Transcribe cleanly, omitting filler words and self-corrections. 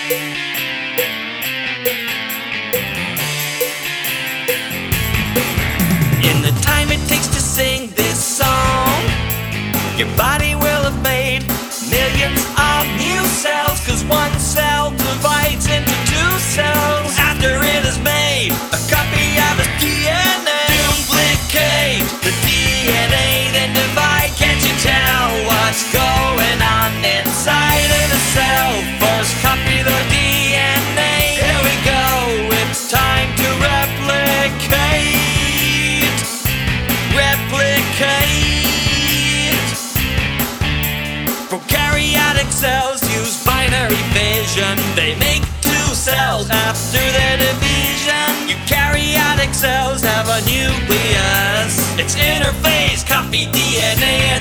In the time it takes to sing this song, your body will have made millions of new cells, 'cause one cell divides into two cells. After it is made, a copy of its DNA. Duplicate the DNA, then divide. Can't you tell what's going on inside of the cell? First copy the DNA. Here we go, it's time to replicate. Replicate. Prokaryotic cells use binary fission. They make two cells after their division. Eukaryotic cells have a nucleus. Its interphase copy DNA